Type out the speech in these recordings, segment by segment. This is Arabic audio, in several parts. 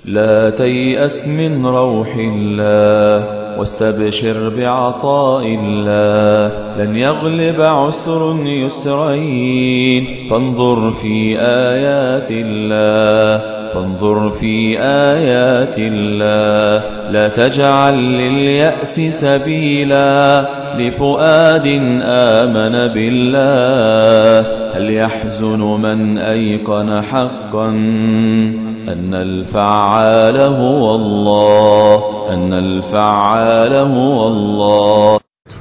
لا تيأس من روح الله واستبشر بعطاء الله. لن يغلب عسر يسرين فانظر في آيات الله. فانظر في آيات الله. لا تجعل لليأس سبيلا لفؤاد آمن بالله. هل يحزن من أيقن حقا أن الفعال هو الله. أن الفعال هو الله.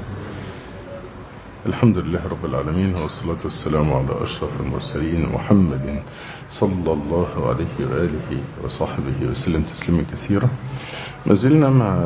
الحمد لله رب العالمين، والصلاة والسلام على أشرف المرسلين محمد صلى الله عليه وآله وصحبه وسلم تسليما كثيرا. ما زلنا مع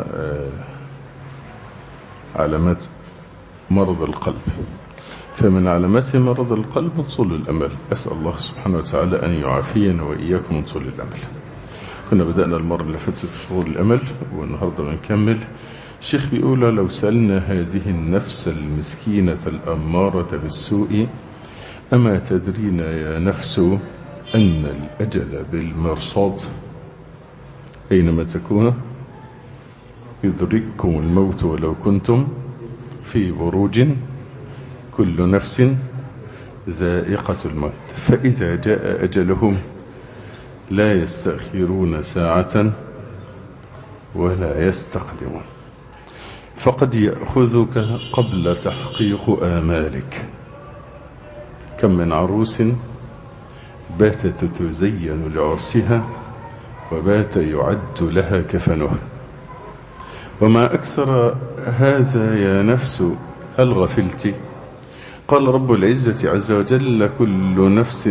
علامات مرض القلب. فمن علامات مرض القلب طول الأمل. أسأل الله سبحانه وتعالى أن يعافينا وإياكم من طول الأمل. كنا بدأنا المرة اللي فاتت في طول الأمل، والنهاردة بنكمل. الشيخ بيقول: لو سألنا هذه النفس المسكينة الأمارة بالسوء: أما تدرين يا نفس أن الأجل بالمرصاد، أينما تكون يدرككم الموت ولو كنتم في بروج، كل نفس ذائقة الموت، فإذا جاء أجلهم لا يستأخرون ساعة ولا يستقدمون. فقد يأخذك قبل تحقيق آمالك. كم من عروس باتت تزين لعرسها وبات يعد لها كفنها. وما أكثر هذا يا نفس، هل غفلت؟ قال رب العزة عز وجل: كل نفس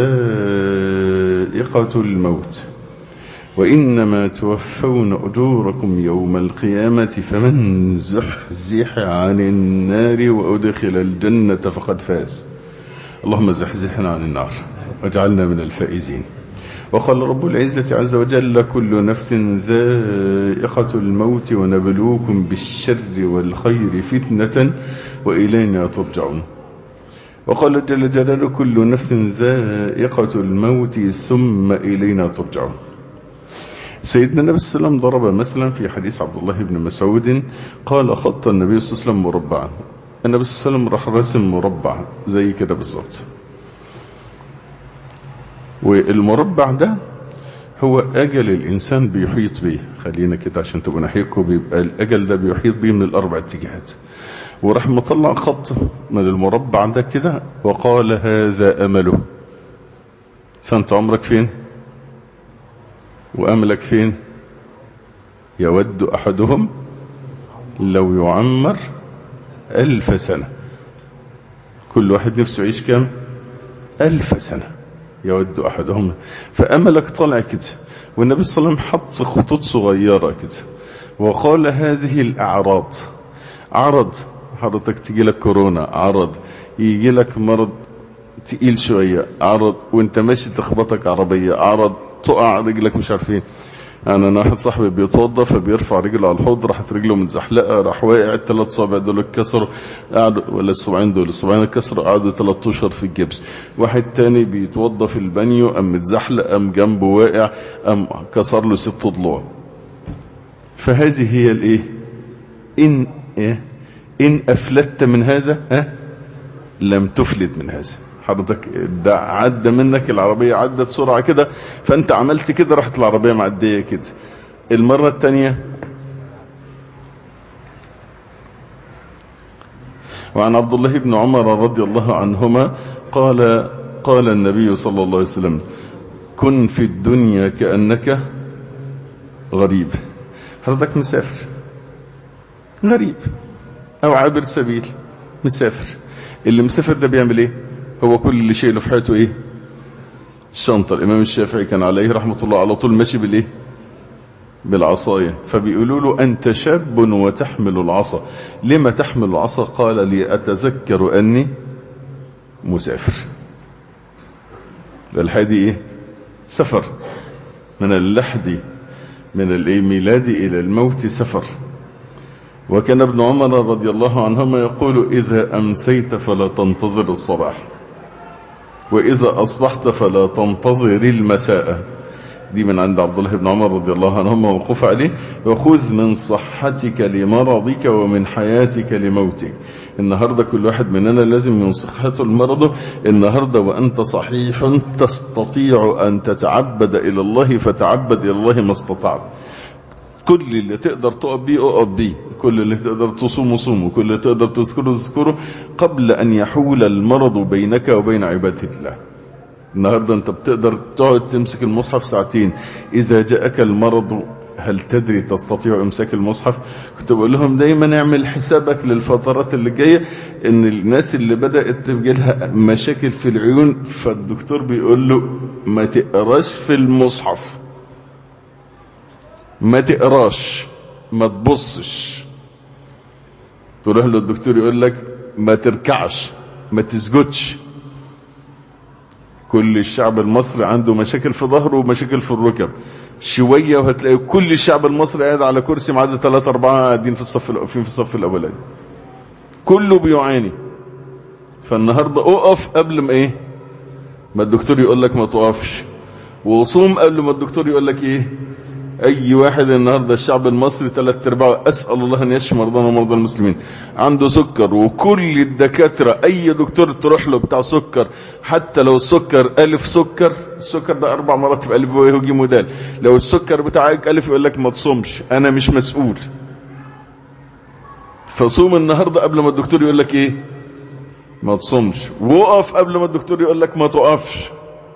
ذائقة الموت وإنما توفون أجوركم يوم القيامة فمن زحزح عن النار وأدخل الجنة فقد فاز. اللهم زحزحنا عن النار واجعلنا من الفائزين. وقال رب العزة عز وجل: كل نفس ذائقة الموت ونبلوكم بالشر والخير فتنة وإلينا ترجعون. وقال جل جلاله: كل نفس ذائقة الموت ثم إلينا ترجعون. سيدنا النبي صلى الله عليه وسلم ضرب مثلا في حديث عبد الله بن مسعود قال: خط النبي صلى الله عليه وسلم مربعا. النبي صلى الله عليه وسلم راح راسم مربع زي كده بالظبط، والمربع ده هو أجل الإنسان بيحيط به. خلينا كده عشان تبقوا ناحيكم، بيبقى الأجل ده بيحيط به من الأربع اتجاهات. وراح مطلع خط من المربع ده كده وقال: هذا أمله. فأنت عمرك فين وأملك فين؟ يود أحدهم لو يعمر 1000 سنة. كل واحد نفسه يعيش كام؟ 1000 سنة. يود أحدهم. فأملك طالع كده. والنبي صلى الله عليه وسلم حط خطوط صغيرة كده وقال: هذه الأعراض. عرض حضرتك تجي لك كورونا، عرض يجي لك مرض تقيل شوية، عرض وانت ماشي تخبطك عربية، عرض تقع رجلك مش عارفين. انا واحد صاحبي بيتوضى فبيرفع رجله على الحوض، راحت رجله متزحلقه، راح واقع. ال3 صوابع دول اتكسروا، قعدوا، ولا الصباعين دول، الصباعين اتكسروا، قعدوا 3 اشهر في الجبس. واحد تاني بيتوضى في البانيو، قام متزحلق، قام جنبه واقع، قام كسر له 6 ضلوع. فهذه هي الايه؟ ان افلتت من هذا لم تفلت من هذا. حضرتك ده عدى منك، العربية عدت سرعة كده، فانت عملت كده، راحت العربية معدية كده. المرة التانية: وعن عبد الله بن عمر رضي الله عنهما قال النبي صلى الله عليه وسلم: كن في الدنيا كأنك غريب. حضرتك مسافر، غريب او عابر سبيل، مسافر. اللي مسافر ده بيعمل ايه؟ هو كل اللي شيء له في حياته ايه؟ الشنطة. الامام الشافعي كان عليه رحمة الله على طول ماشي بالايه؟ بالعصاية. فبيقولوا له: انت شاب وتحمل العصا. لما تحمل العصا؟ قال: لي اتذكر اني مسافر. الحادي ايه؟ سفر. من اللحد من الميلاد الى الموت سفر. وكان ابن عمر رضي الله عنهما يقول: إذا أمسيت فلا تنتظر الصباح، وإذا أصبحت فلا تنتظر المساء، دي من عند عبد الله بن عمر رضي الله عنهما وقف عليه: وخذ من صحتك لمرضك ومن حياتك لموتك. النهاردة كل واحد مننا لازم من صحته لمرضه. النهاردة وأنت صحيح تستطيع أن تتعبد إلى الله فتعبد إلى الله ما استطعت. كل اللي تقدر تقف بيه اقف بيه، كل اللي تقدر تصوم صومه، كل اللي تقدر تذكره تذكره قبل أن يحول المرض بينك وبين عبادة الله. النهاردة انت بتقدر تقعد تمسك المصحف ساعتين، اذا جاءك المرض هل تدري تستطيع امساك المصحف؟ كنت بقول لهم دايما اعمل حسابك للفترات اللي جاية ان الناس اللي بدأت تجيلها مشاكل في العيون، فالدكتور بيقول له ما تقراش في المصحف، ما تقراش، ما تبصش. تروح له الدكتور يقول لك ما تركعش، ما تسجدش. كل الشعب المصري عنده مشاكل في ظهره ومشاكل في الركب، شوية وهتلاقي كل الشعب المصري قاعد على كرسي ما عدا 3-4 قاعدين في الصف واقفين في الصف الاولاني، كله بيعاني. فالنهاردة اقف قبل ما ايه؟ ما الدكتور يقول لك ما تقفش، وصوم قبل ما الدكتور يقول لك ايه؟ اي واحد النهاردة الشعب المصري 3/4 اسأل الله ان يشفي مرضانا ومرضى المسلمين عنده سكر، وكل الدكاترة اي دكتور تروح له بتاع سكر، حتى لو السكر الف سكر، السكر ده 4 مرات يبقى الف ويجي مودال، لو السكر بتاعك الف يقول لك ما تصومش، انا مش مسؤول. فصوم النهاردة قبل ما الدكتور يقول لك ايه؟ ما تصومش، وقف قبل ما الدكتور يقول لك ما تقفش.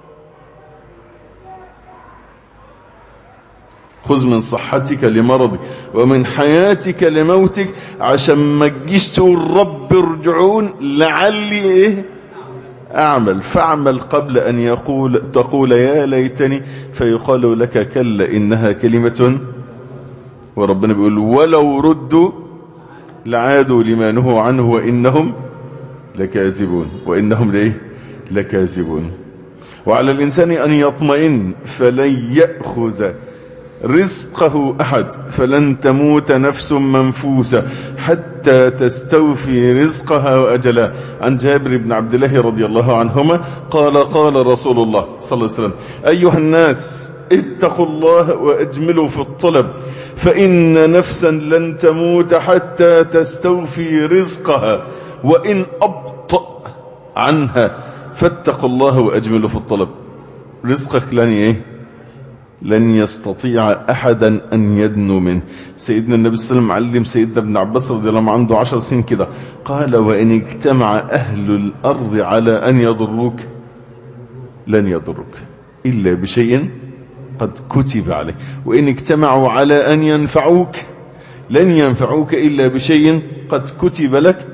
خذ من صحتك لمرضك ومن حياتك لموتك، عشان ما تجيش تقول رب ارجعون لعلي ايه اعمل، فاعمل قبل ان تقول يا ليتني، فيقال لك كلا انها كلمة. وربنا بيقول ولو ردوا لعادوا لما نهوا عنه وانهم لكاذبون، وانهم ليه لكاذبون. وعلى الانسان ان يطمئن فلن يأخذ رزقه احد، فلن تموت نفس منفوسة حتى تستوفي رزقها واجلها. عن جابر بن عبد الله رضي الله عنهما قال قال رسول الله صلى الله عليه وسلم: ايها الناس اتقوا الله واجملوا في الطلب، فان نفسا لن تموت حتى تستوفي رزقها، وان ابطأ عنها فاتقوا الله واجملوا في الطلب. رزقك لن ايه؟ لن يستطيع احدا ان يدنو منه. سيدنا النبي صلى الله عليه وسلم علم سيدنا ابن عباس رضي الله عنه عنده 10 سنين كده، قال: وان اجتمع اهل الارض على ان يضروك لن يضروك الا بشيء قد كتب عليه، وان اجتمعوا على ان ينفعوك لن ينفعوك الا بشيء قد كتب لك.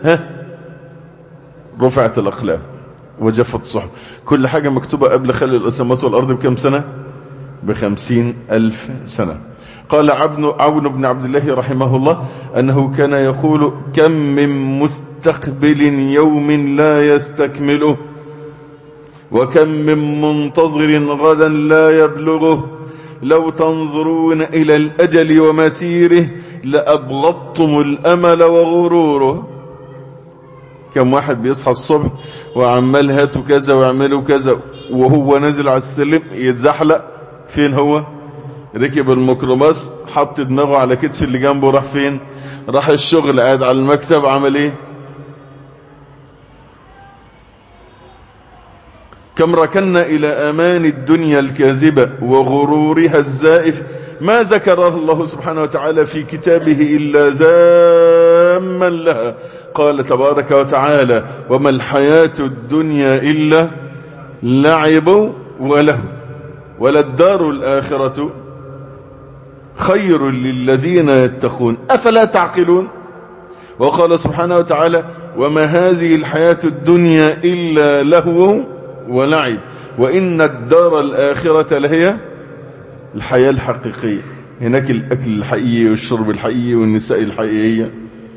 رفعت الاقلام وجفت الصحف. كل حاجة مكتوبة قبل خلق السماوات والارض بكم سنة؟ ب50,000 سنة. قال عون بن عبد الله رحمه الله أنه كان يقول: كم من مستقبل يوم لا يستكمله، وكم من منتظر غدا لا يبلغه، لو تنظرون إلى الأجل ومسيره لأبغضتم الأمل وغروره. كم واحد بيصحى الصبح وعمال هاتوا كذا ويعملوا كذا، وهو نازل على السلم يتزحلق. فين هو؟ ركب الميكروباص، حط دماغه على كتف اللي جنبه، راح فين؟ راح الشغل، قاعد على المكتب عمل ايه؟ كم ركنا الى امان الدنيا الكاذبة وغرورها الزائف، ما ذكر الله سبحانه وتعالى في كتابه الا ذاما لها. قال تبارك وتعالى: وما الحياة الدنيا الا لعب وله، وللدار الآخرة خير للذين يتقون أفلا تعقلون. وقال سبحانه وتعالى: وما هذه الحياة الدنيا إلا لهو ولعب، وإن الدار الآخرة لهي الحياة الحقيقية. هناك الأكل الحقيقي والشرب الحقيقي والنساء الحقيقية.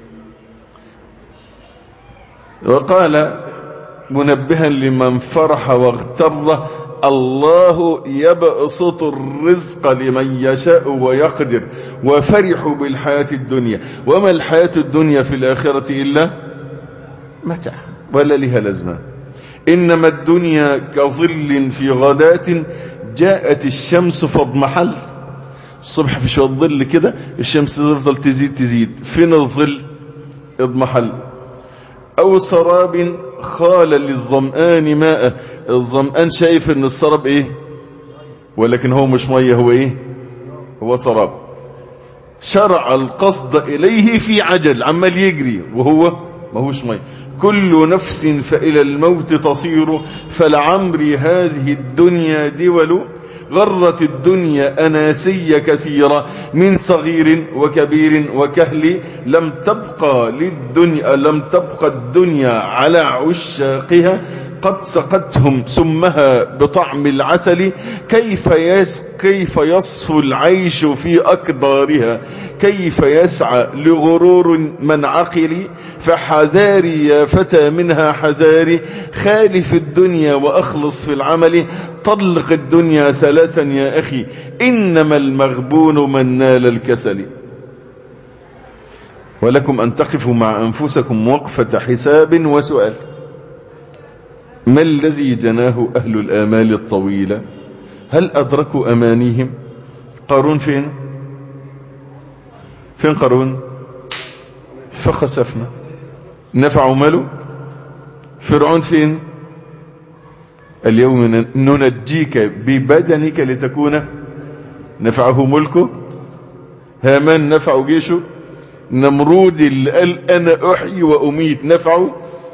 وقال منبها لمن فرح واغتر: الله يبسط الرزق لمن يشاء ويقدر، وفرحوا بالحياة الدنيا وما الحياة الدنيا في الآخرة إلا متاع ولا لها لازمة. إنما الدنيا كظل في غداة جاءت الشمس فاضمحل. الصبح في شوية ظل كده، الشمس تفضل تزيد، فين الظل؟ اضمحل. او سراب خال للظمآن ماء، الظمآن شايف ان السراب ايه، ولكن هو مش مية، هو ايه؟ هو سراب. شرع القصد اليه في عجل، عمال يجري وهو ماهوش مية. كل نفس فإلى الموت تصير، فلعمري هذه الدنيا دول، غرت الدنيا أناسي كثيرة، من صغير وكبير وكهل، لم تبقى الدنيا على عشاقها، قد سقتهم سمها بطعم العسل. كيف يصفو العيش في أكدارها، كيف يسعى لغرور من عقل، فحذاري يا فتى منها حذاري، خالف الدنيا وأخلص في العمل. طلق الدنيا ثلاثا يا أخي، إنما المغبون من نال الكسل. ولكم أن تقفوا مع أنفسكم وقفة حساب وسؤال. ما الذي جناه أهل الآمال الطويلة؟ هل أدركوا أمانيهم؟ قارون فين قارون؟ فخسفنا، نفعوا ماله. فرعون فين؟ اليوم ننجيك ببدنك لتكون، نفعه ملكه. هامان نفعه جيشه. نمرود اللي قال أنا أحيي وأميت نفعه.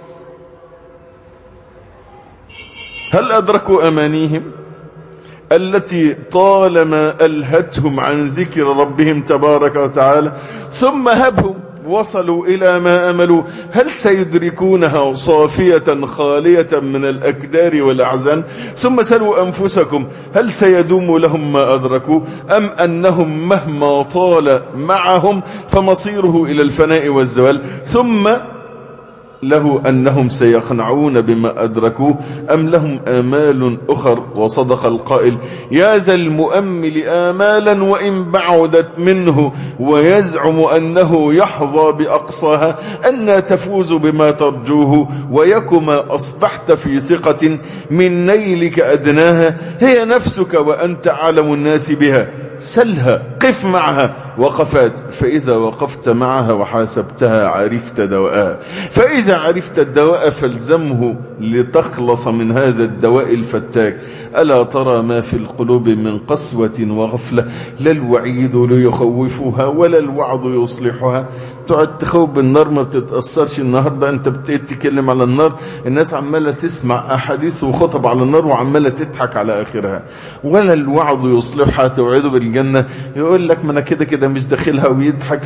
هل أدركوا أمانيهم التي طالما ألهتهم عن ذكر ربهم تبارك وتعالى، ثم هبهم وصلوا إلى ما أملوا؟ هل سيدركونها صافية خالية من الأكدار والأحزان؟ ثم سلوا أنفسكم، هل سيدوم لهم ما أدركوا، أم أنهم مهما طال معهم فمصيره إلى الفناء والزوال؟ ثم له أنهم سيقنعون بما أدركوه، أم لهم آمال أخر؟ وصدق القائل: يا ذا المؤمل آمالا وإن بعدت منه، ويزعم أنه يحظى بأقصاها، أن تفوز بما ترجوه، ويكما أصبحت في ثقة من نيلك أدناها، هي نفسك وأنت أعلم الناس بها، سلها قف معها وقفات، فإذا وقفت معها وحاسبتها عرفت دواءها، فإذا عرفت الدواء فالزمه لتخلص من هذا الدواء الفتاك. ألا ترى ما في القلوب من قسوة وغفلة، لا الوعيد ليخوفها ولا الوعظ يصلحها. تقعد تخوف بالنار ما بتتأثرش. النهاردة انت بتتكلم على النار، الناس عمالة تسمع أحاديث وخطب على النار وعمالة تضحك على آخرها. ولا الوعظ يصلحها، توعده بالجنة يقول لك ما انا كده كده مش داخلها ويضحك.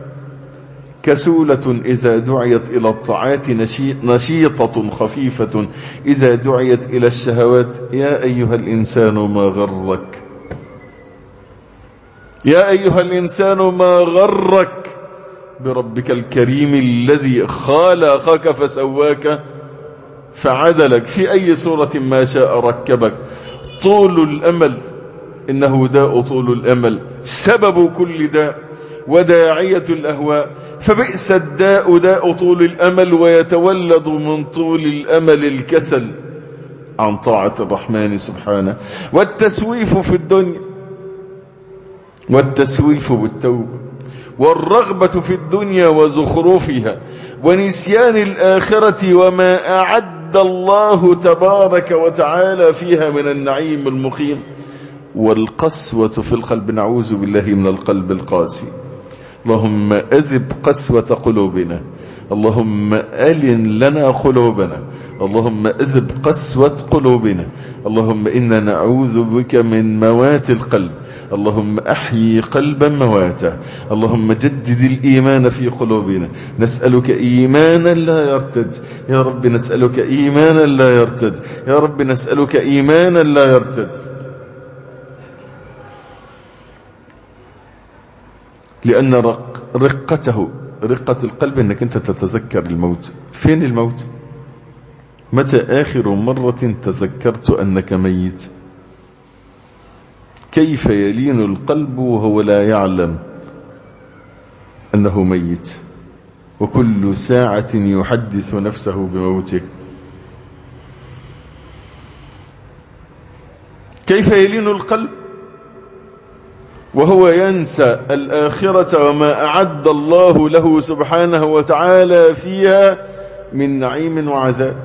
كسولة إذا دعيت إلى الطاعات، نشيطة خفيفة إذا دعيت إلى الشهوات. يا أيها الإنسان ما غرك، يا أيها الإنسان ما غرك بربك الكريم الذي خلقك فسواك فعدلك، في أي صورة ما شاء ركبك. طول الأمل إنه داء، طول الأمل سبب كل داء وداعية الأهواء، فبئس الداء داء طول الأمل، ويتولد من طول الأمل الكسل عن طاعة الرحمن سبحانه. والتسويف في الدنيا، والتسويف بالتوبة، والرغبة في الدنيا وزخرفها، ونسيان الآخرة وما أعد الله تبارك وتعالى فيها من النعيم المقيم، والقسوة في القلب. نعوذ بالله من القلب القاسي. اللهم أذب قسوة قلوبنا، اللهم ألن لنا قلوبنا، اللهم أذب قسوة قلوبنا. اللهم إنا نعوذ بك من موات القلب، اللهم أحيي قلبا مواتا، اللهم جدد الإيمان في قلوبنا. نسألك إيمانا لا يرتد يا رب، نسألك إيمانا لا يرتد يا رب، نسألك إيمانا لا يرتد. لأن رقة القلب انك انت تتذكر الموت. فين الموت؟ متى آخر مرة تذكرت أنك ميت؟ كيف يلين القلب وهو لا يعلم أنه ميت، وكل ساعة يحدث نفسه بموته. كيف يلين القلب وهو ينسى الآخرة وما أعد الله له سبحانه وتعالى فيها من نعيم وعذاب.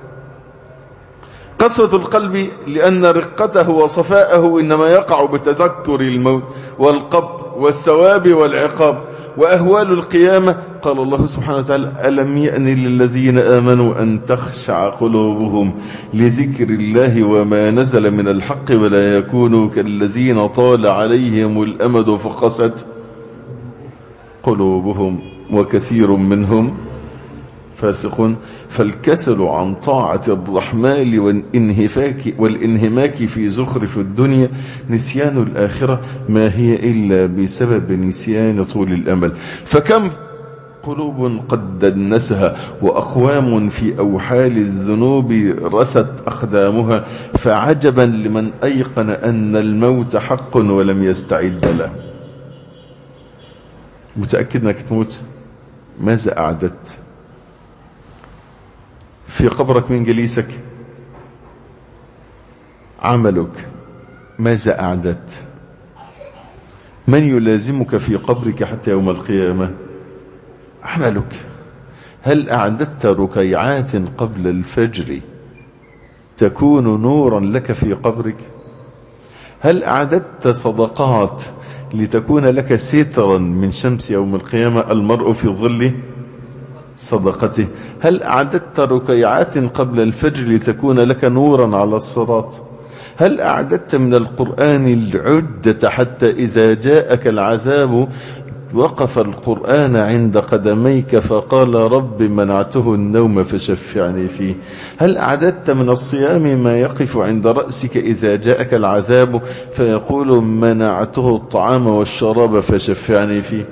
قسوة القلب لأن رقته وصفاءه إنما يقع بتذكر الموت والقبر والثواب والعقاب وأهوال القيامة. قال الله سبحانه وتعالى: ألم يأن للذين آمنوا أن تخشع قلوبهم لذكر الله وما نزل من الحق ولا يكونوا كالذين طال عليهم الأمد فقست قلوبهم وكثير منهم فاسقون. فالكسل عن طاعة الرحمن والانهماك في زخرف الدنيا نسيان الآخرة ما هي إلا بسبب نسيان طول الأمل. فكم قلوب قد دنسها وأقوام في أوحال الذنوب رست أقدامها، فعجبا لمن أيقن أن الموت حق ولم يستعد له. متأكد أنك تموت؟ ماذا أعددت؟ في قبرك من جليسك؟ عملك ماذا أعددت؟ من يلازمك في قبرك حتى يوم القيامة؟ عملك. هل أعددت ركيعات قبل الفجر تكون نورا لك في قبرك؟ هل أعددت صدقات لتكون لك سترا من شمس يوم القيامة؟ المرء في ظل صدقته. هل أعددت ركيعات قبل الفجر لتكون لك نورا على الصراط؟ هل أعددت من القرآن العدة حتى إذا جاءك العذاب وقف القرآن عند قدميك فقال: رب منعته النوم فشفعني فيه؟ هل أعددت من الصيام ما يقف عند رأسك إذا جاءك العذاب فيقول: منعته الطعام والشراب فشفعني فيه؟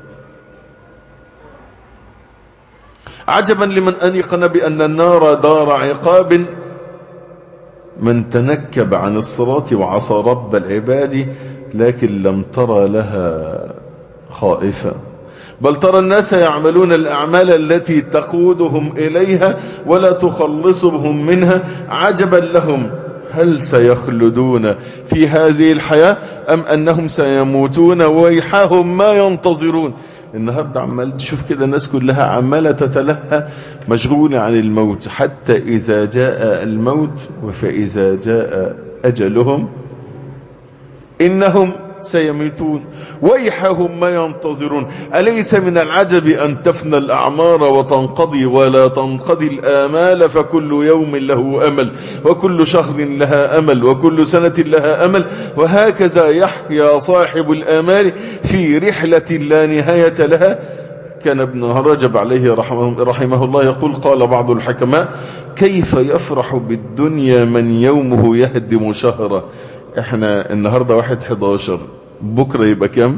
عجبا لمن أنيقن بأن النار دار عقاب. من تنكب عن الصراط وعصى رب العباد لكن لم ترى لها خائفة، بل ترى الناس يعملون الأعمال التي تقودهم إليها ولا تخلصهم منها. عجبا لهم، هل سيخلدون في هذه الحياة أم أنهم سيموتون ويحاهم ما ينتظرون؟ النهاردة عمال تشوف كده الناس كلها عمالة تتلهى مشغولة عن الموت، حتى إذا جاء الموت فإذا جاء أجلهم إنهم سيميتون ويحهم ما ينتظرون. أليس من العجب أن تفنى الأعمار وتنقضي ولا تنقضي الآمال؟ فكل يوم له أمل وكل شهر لها أمل وكل سنة لها أمل، وهكذا يحيا صاحب الآمال في رحلة لا نهاية لها. كان ابن رجب عليه رحمه الله يقول: قال بعض الحكماء: كيف يفرح بالدنيا من يومه يهدم شهره. احنا النهاردة 1/11، بكرة يبقى كام؟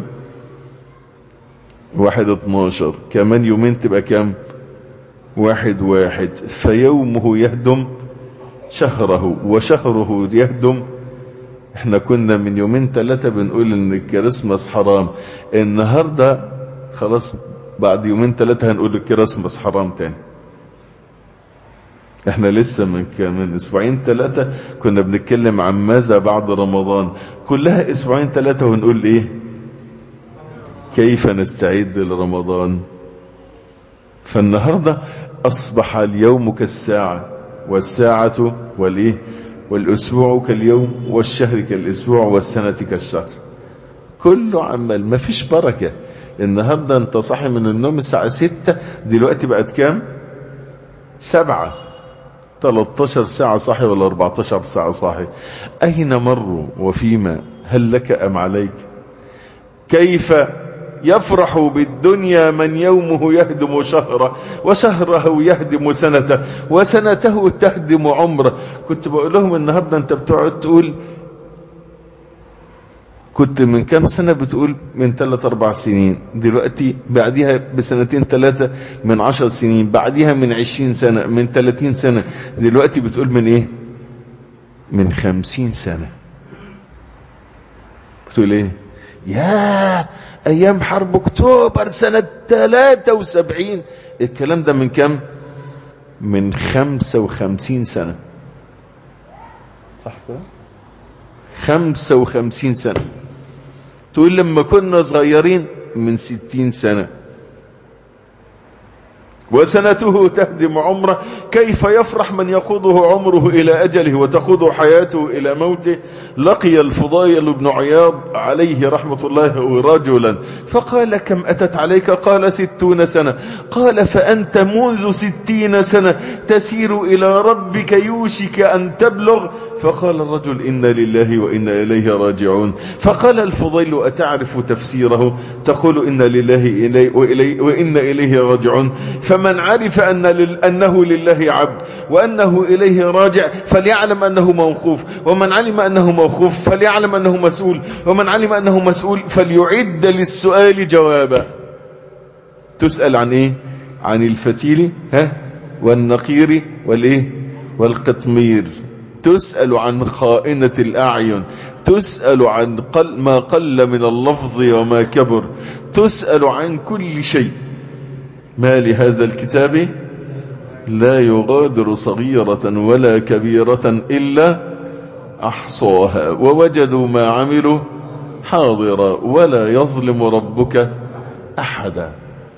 1/12، كمان يومين تبقى كام؟ 1/1. فيومه يهدم شهره وشهره يهدم. احنا كنا من 2-3 بنقول ان الكريسماس حرام، النهاردة خلاص بعد 2-3 هنقول الكريسماس حرام تاني. احنا لسه من 2-3 كنا بنتكلم عن ماذا بعد رمضان، كلها 2-3 ونقول ايه؟ كيف نستعد لرمضان. فالنهاردة اصبح اليوم كالساعة والساعة والايه والاسبوع كاليوم والشهر كالاسبوع والسنة كالشهر. كله عمال، ما فيش بركة. النهاردة انت صاحي من النوم الساعة 6، دلوقتي بقت كام؟ 7. 13 ساعة صاحي ولا 14 ساعة صاحي؟ أين مروا وفيما؟ هل لك أم عليك؟ كيف يفرح بالدنيا من يومه يهدم شهره وشهره يهدم سنته وسنته تهدم عمره. كنت بقول لهم النهاردة انت بتقعد تقول، كنت من كام سنة بتقول من 3-4 سنين، دلوقتي بعديها ب2-3 من 10 سنين، بعديها من 20 سنة، من 30 سنة، دلوقتي بتقول من ايه؟ من 50 سنة. بتقول ايه؟ يا ايام حرب اكتوبر سنة 73. الكلام ده من كام؟ من 55 سنة. صح كده؟ 55 سنة. تقول لما كنا صغيرين من 60 سنة. وسنته تهدم عمره، كيف يفرح من يقوده عمره إلى أجله وتقوده حياته إلى موته. لقي الفضيل بن عياض عليه رحمة الله رجلا فقال كم أتت عليك؟ قال 60 سنة. قال فأنت منذ 60 سنة تسير إلى ربك يوشك أن تبلغ. فقال الرجل إنا لله وإنا إليه راجعون. فقال الفضيل أتعرف تفسيره؟ تقول إنا لله وإنا إليه راجعون. فمن عرف أنه لله عبد وأنه إليه راجع فليعلم أنه موقوف، ومن علم أنه موقوف فليعلم أنه مسؤول، ومن علم أنه مسؤول فليعد للسؤال جوابا. تسأل عن إيه؟ عن الفتيل والنقير والقطمير. تسأل عن خائنة الأعين، تسأل عن ما قل من اللفظ وما كبر، تسأل عن كل شيء. ما لهذا الكتاب لا يغادر صغيرة ولا كبيرة إلا أحصاها ووجدوا ما عملوا حاضرا ولا يظلم ربك أحدا.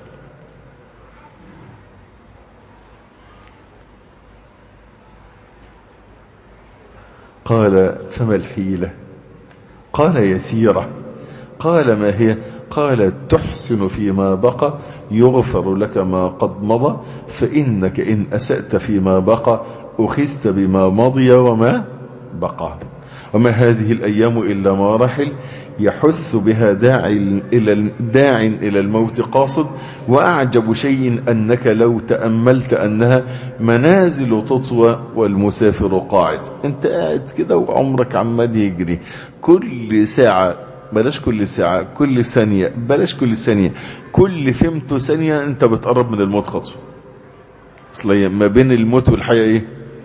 قال فما الحيلة؟ قال يسيرة. قال ما هي؟ قال تحسن فيما بقى يغفر لك ما قد مضى، فإنك إن أسأت فيما بقى أخذت بما مضي وما بقى. وما هذه الأيام إلا مراحل يحث بها داع إلى الموت قاصد. وأعجب شيء أنك لو تأملت أنها منازل تطوى والمسافر قاعد. انت قاعد كده وعمرك عمال يجري، كل ساعة بلاش كل ساعة، كل ثانية بلاش كل ثانية، كل فهمته ثانية انت بتقرب من الموت خطوة. اصلا ما بين الموت والحياة ايه؟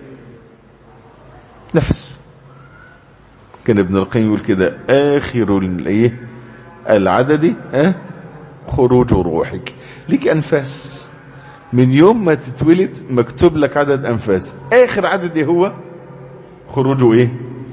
نفس. كان ابن القيم يقول كده آخر العدد خروج روحك. ليك أنفاس من يوم ما تتولد مكتوب لك عدد أنفاس، آخر عدد هو خروج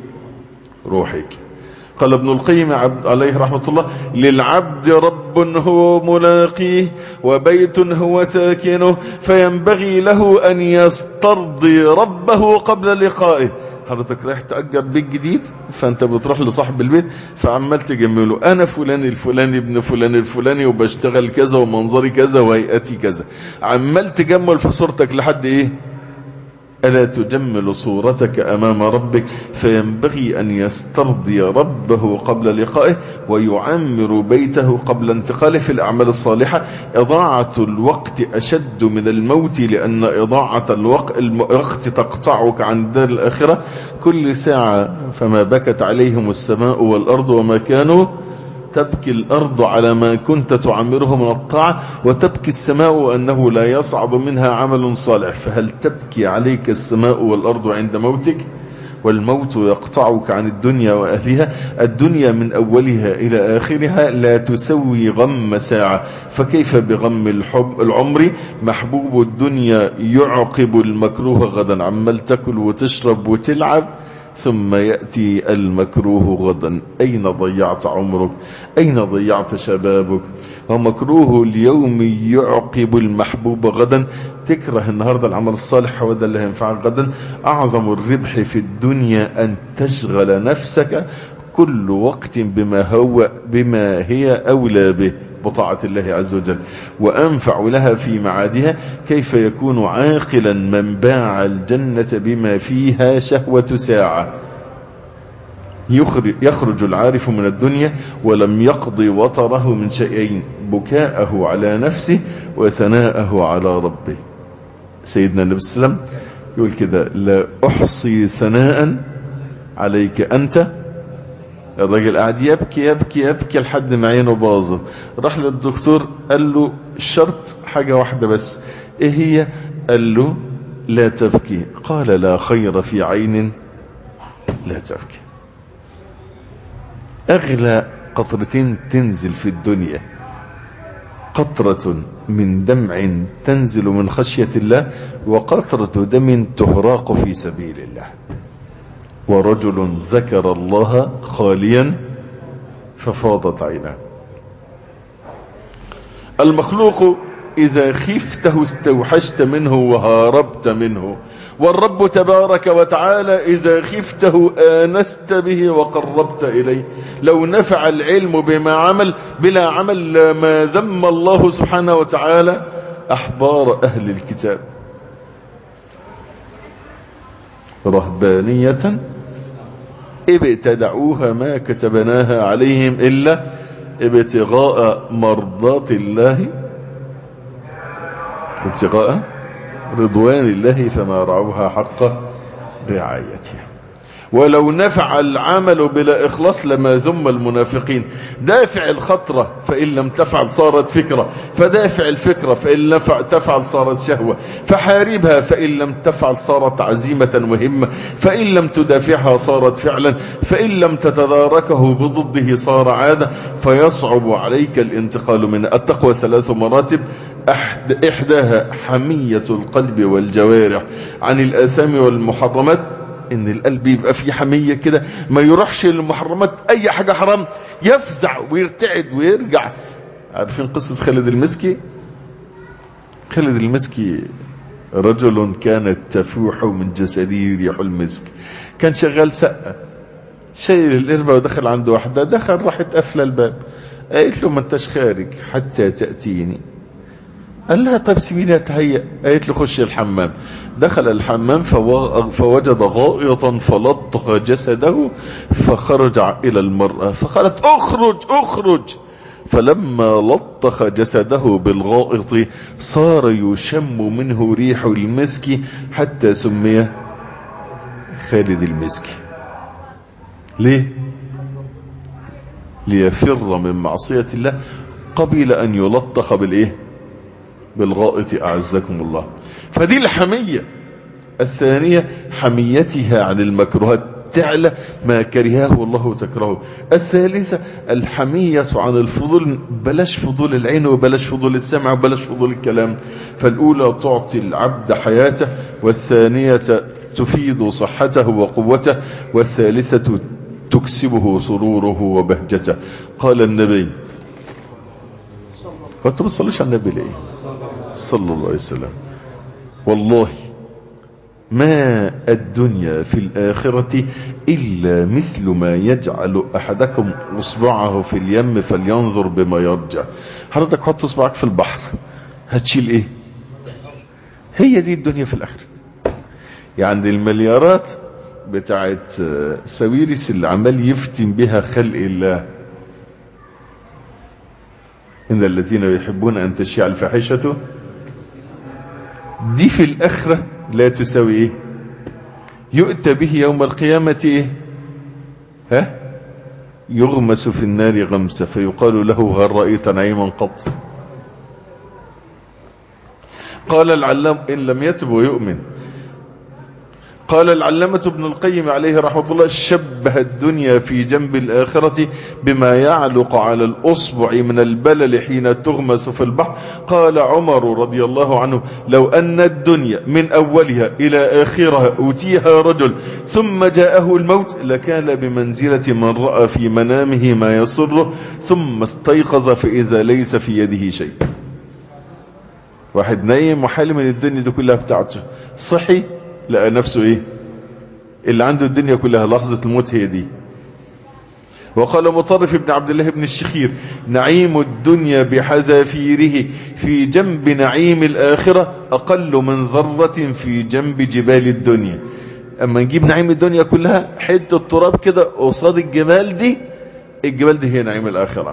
روحك. قال ابن القيم عليه رحمة الله للعبد رب هو ملاقيه وبيت هو ساكنه، فينبغي له أن يسترضي ربه قبل لقائه. حضرتك رايح تأجر بيت جديد، فانت بتروح لصاحب البيت فعمال تجمله، انا فلان الفلاني ابن فلان الفلاني وبشتغل كذا ومنظري كذا وهيئتي كذا، عمال تجمل في صورتك لحد ايه؟ ألا تجمل صورتك أمام ربك. فينبغي أن يسترضي ربه قبل لقائه ويعمر بيته قبل انتقاله. في الأعمال الصالحة إضاعة الوقت أشد من الموت، لأن إضاعة الوقت تقطعك عن دار الآخرة. كل ساعة فما بكت عليهم السماء والأرض وما كانوا تبكي الأرض على ما كنت تعمره من الطاعة، وتبكي السماء أنه لا يصعد منها عمل صالح. فهل تبكي عليك السماء والأرض عند موتك؟ والموت يقطعك عن الدنيا وأهلها. الدنيا من أولها إلى آخرها لا تسوي غم ساعة، فكيف بغم العمر؟ محبوب الدنيا يعقب المكروه غدا. عمال تاكل وتشرب وتلعب ثم يأتي المكروه غدا. أين ضيعت عمرك؟ أين ضيعت شبابك؟ ومكروه اليوم يعقب المحبوب غدا. تكره النهاردة العمل الصالح وده اللي هينفعك غدا. أعظم الربح في الدنيا أن تشغل نفسك كل وقت بما هي أولى به بطاعة الله عز وجل، وأنفع لها في معادها. كيف يكون عاقلا من باع الجنة بما فيها شهوة ساعة؟ يخرج العارف من الدنيا ولم يقضي وطره من شيئين: بكاءه على نفسه وثناءه على ربه. سيدنا النبي صلى الله عليه وسلم يقول كده: لا أحصي ثناء عليك أنت. الراجل قاعد يبكي يبكي يبكي لحد ما عينه باظت. راح للدكتور قال له شرط حاجة واحدة بس، ايه هي؟ قال له لا تبكي. قال لا خير في عين لا تبكي. اغلى قطرتين تنزل في الدنيا: قطرة من دمع تنزل من خشية الله، وقطرة دم تهراق في سبيل الله. ورجل ذكر الله خاليا ففاضت عيناه. المخلوق إذا خفته استوحشت منه وهاربت منه، والرب تبارك وتعالى إذا خفته آنست به وقربت إليه. لو نفع العلم بلا عمل ما ذم الله سبحانه وتعالى أحبار أهل الكتاب. رهبانية ابتدعوها ما كتبناها عليهم إلا ابتغاء مرضات الله، ابتغاء رضوان الله، فما رعوها حق رعايتها. ولو نفع العمل بلا إخلاص لما ذم المنافقين. دافع الخطرة فإن لم تفعل صارت فكرة، فدافع الفكرة فإن لم تفعل صارت شهوة، فحاربها فإن لم تفعل صارت عزيمة وهمة، فإن لم تدافعها صارت فعلا، فإن لم تتداركه بضده صار عادة، فيصعب عليك الانتقال منه. التقوى 3 مراتب، إحداها حمية القلب والجوارح عن الآثام والمحرمات. ان القلب يبقى فيه حمية كده، ما يروحش للمحرمات، اي حاجة حرام يفزع ويرتعد ويرجع. عارفين قصة خالد المسكي؟ خالد المسكي رجل كانت تفوح من جسده ريح المسك. كان شغال سقة، شايل القربة ودخل عند واحدة، دخل راحت قافله الباب، قالت له ما انتش خارج حتى تأتيني. قال لها طب سيبيني اتهيأ. قالت له خش الحمام. دخل الحمام فوجد غائطا فلطخ جسده، فخرج الى المرأة فقالت اخرج اخرج. فلما لطخ جسده بالغائط صار يشم منه ريح المسك حتى سمي خالد المسكي. ليه؟ ليفر من معصية الله قبل ان يلطخ بالايه؟ بالغائط اعزكم الله. فدي الحمية. الثانية حميتها عن المكروهات، تعلى ما كرهه الله تكرهه. الثالثة الحمية عن الفضول، بلاش فضول العين وبلاش فضول السمع وبلاش فضول الكلام. فالأولى تعطي العبد حياته، والثانية تفيد صحته وقوته، والثالثة تكسبه سروره وبهجته. قال النبي، وانتم بتصلوش على النبي ليه صلى الله عليه وسلم؟ والله ما الدنيا في الآخرة إلا مثل ما يجعل أحدكم إصبعه في اليم فلينظر بما يرجع. حضرتك حط إصبعك في البحر هتشيل إيه؟ هي دي الدنيا في الآخرة. يعني المليارات بتاعت سويرس اللي عمال يفتن بها خلق الله، إن الذين يحبون أن تشيع الفاحشة، دي في الآخرة لا تساوي إيه؟ يؤتى به يوم القيامة إيه؟ يغمس في النار غمسة فيقال له هل رأيت نعيما قط؟ قال العلام إن لم يتب ويؤمن. قال العلامة ابن القيم عليه رحمة الله شبه الدنيا في جنب الآخرة بما يعلق على الأصبع من البلل حين تغمس في البحر. قال عمر رضي الله عنه لو أن الدنيا من أولها إلى آخرها أوتيها رجل ثم جاءه الموت لكان بمنزلة من رأى في منامه ما يسره ثم استيقظ فإذا ليس في يده شيء. واحد نايم وحالم من الدنيا دي كلها بتاعته، صحي لقى نفسه ايه؟ اللي عنده الدنيا كلها لحظة الموت هي دي. وقال مطرف بن عبد الله بن الشخير نعيم الدنيا بحذافيره في جنب نعيم الآخرة أقل من ذرة في جنب جبال الدنيا. اما نجيب نعيم الدنيا كلها حتة التراب كده قصاد الجبال دي، الجبال دي هي نعيم الآخرة.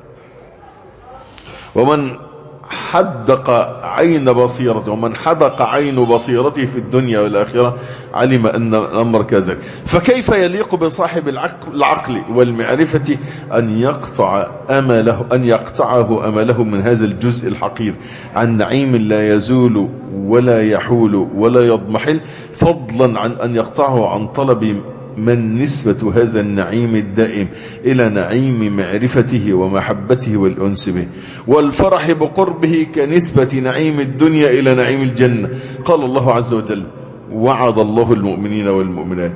ومن حدق عين بصيرته ومن حدق عين بصيرته في الدنيا والآخرة علم أن الأمر كذلك. فكيف يليق بصاحب العقل والمعرفة أن يقطعه أمله من هذا الجزء الحقير عن نعيم لا يزول ولا يحول ولا يضمحل، فضلا عن أن يقطعه عن طلب من نسبة هذا النعيم الدائم إلى نعيم معرفته ومحبته والأنس به والفرح بقربه كنسبة نعيم الدنيا إلى نعيم الجنة. قال الله عز وجل وعد الله المؤمنين والمؤمنات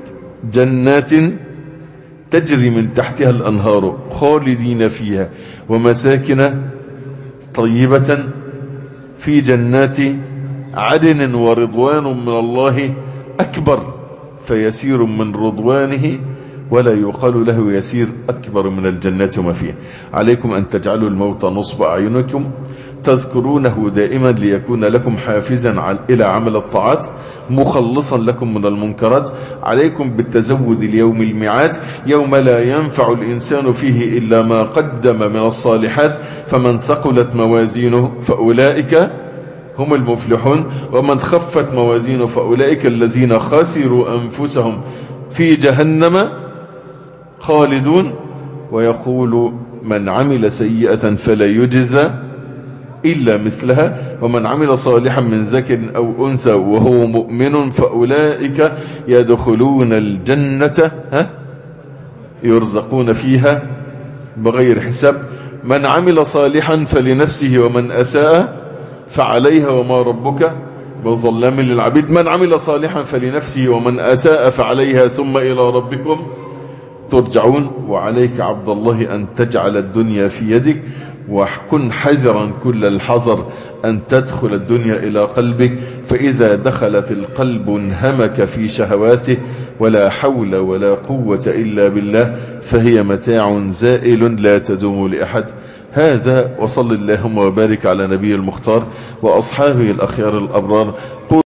جنات تجري من تحتها الأنهار خالدين فيها ومساكن طيبة في جنات عدن ورضوان من الله أكبر فيسير من رضوانه ولا يقال له يسير أكبر من الجنات وما فيها. عليكم أن تجعلوا الموت نصب أعينكم تذكرونه دائما ليكون لكم حافزا إلى عمل الطاعات مخلصا لكم من المنكرات. عليكم بالتزود اليوم الميعاد يوم لا ينفع الإنسان فيه إلا ما قدم من الصالحات فمن ثقلت موازينه فأولئك هم المفلحون ومن خفت موازينه فأولئك الذين خسروا أنفسهم في جهنم خالدون. ويقول من عمل سيئة فلا يجزى إلا مثلها ومن عمل صالحا من ذكر أو أنثى وهو مؤمن فأولئك يدخلون الجنة يرزقون فيها بغير حساب. من عمل صالحا فلنفسه ومن أساء فعليها وما ربك بظلام للعبيد. من عمل صالحا فلنفسه ومن أساء فعليها ثم إلى ربكم ترجعون. وعليك عبد الله أن تجعل الدنيا في يدك وكن حذرا كل الحذر أن تدخل الدنيا إلى قلبك فإذا دخلت القلب انهمك في شهواته ولا حول ولا قوة إلا بالله فهي متاع زائل لا تدوم لأحد. هذا وصل اللهم وبارك على نبي المختار وأصحابه الأخيار الأبرار.